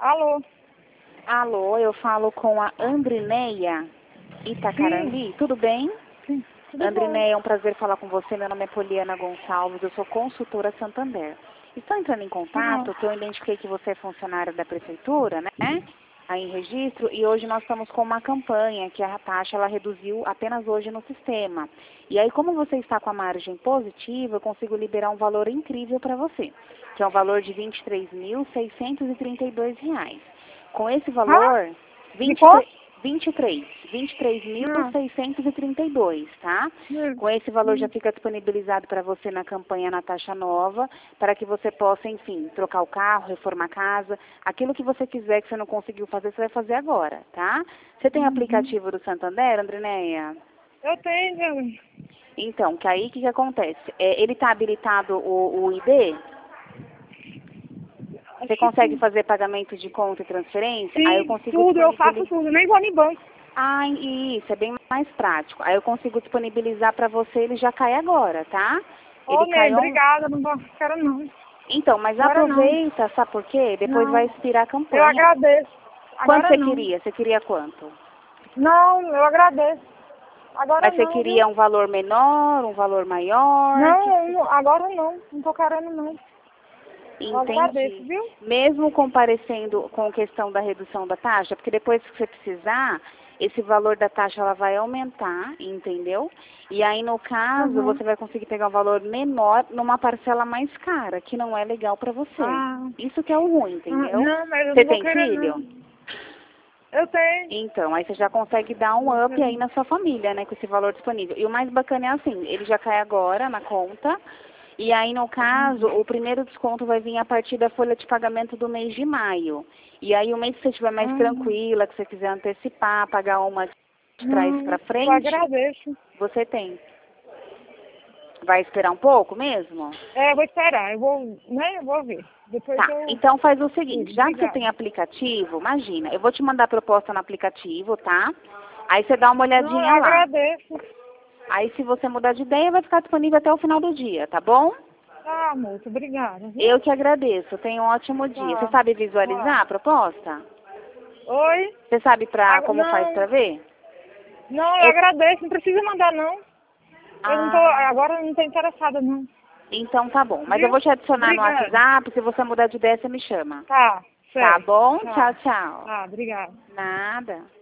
Alô? Alô, eu falo com a Andrineia Itacarambi. Tudo bem? Sim. Tudo Andrineia, é um prazer falar com você. Meu nome é Poliana Gonçalves, eu sou consultora Santander. Estou entrando em contato, que eu identifiquei que você é funcionária da prefeitura, né? Aí em registro, e hoje nós estamos com uma campanha que a taxa ela reduziu apenas hoje no sistema. E aí, como você está com a margem positiva, eu consigo liberar um valor incrível para você, que é um valor de R$ 23.632. Com esse valor, De quanto? 23.632, tá? Com esse valor já fica disponibilizado para você na campanha na taxa nova, para que você possa, enfim, trocar o carro, reformar a casa, aquilo que você quiser que você não conseguiu fazer, você vai fazer agora, tá? Você tem aplicativo do Santander, Andrineia? Eu tenho. Então, que aí o que acontece? Ele está habilitado o ID? Você consegue fazer pagamento de conta e transferência? Aí eu Sim, consigo tudo, eu faço disponibilizar. tudo, nem vou no banco. Ah, isso, é bem mais prático. Aí eu consigo disponibilizar para você, ele já cai agora, tá? Ô, Ele Ney, cai obrigada, não quero não. Então, mas Agora não. aproveita, sabe por quê? Depois Não, vai expirar a eu campanha. agradeço. Quanto Agora você não. queria? Você queria quanto? Não, eu agradeço. Agora Mas você não, queria viu? um valor menor, um valor maior? Não, agora não. Não tô querendo não. Eu agradeço, Entendi. viu? Mesmo comparecendo com a questão da redução da taxa, porque depois que você precisar, esse valor da taxa ela vai aumentar, entendeu? E aí, no caso, Uhum. você vai conseguir pegar um valor menor numa parcela mais cara, que não é legal para você. Ah, Isso que é o ruim, entendeu? não, mas eu Você não vou tem querer filho? não. Eu tenho. Então, aí você já consegue dar Não vou um up querer aí não. na sua família, né, com esse valor disponível. E o mais bacana é assim, ele já cai agora na conta, e aí, no caso, o primeiro desconto vai vir a partir da folha de pagamento do mês de maio. E aí, o mês que você estiver mais tranquila, que você quiser antecipar, pagar uma de trás para Eu frente, agradeço. você tem. Vai esperar um pouco mesmo? Eu vou esperar, eu vou ver. Depois Tá, eu... então faz o seguinte, já que você Obrigada. tem aplicativo, imagina, eu vou te mandar a proposta no aplicativo, tá? Aí você dá uma Não, eu olhadinha lá. agradeço. Aí, se você mudar de ideia, vai ficar disponível até o final do dia, tá bom? Ah, moça, obrigada, viu? Eu que agradeço. Tenha um ótimo dia. Você Tá. sabe visualizar a proposta? Oi? Você sabe como faz Não, pra ver? não, eu Eu- agradeço. Não precisa mandar, não. Eu não tô... Ah, Agora eu não tô interessada, não. então tá bom. Mas eu Viu? vou te adicionar no Obrigada. WhatsApp. Se você mudar de ideia, você me chama. Tá, Tá certo. bom? Tá, Tchau, tchau. tá, obrigada. Nada.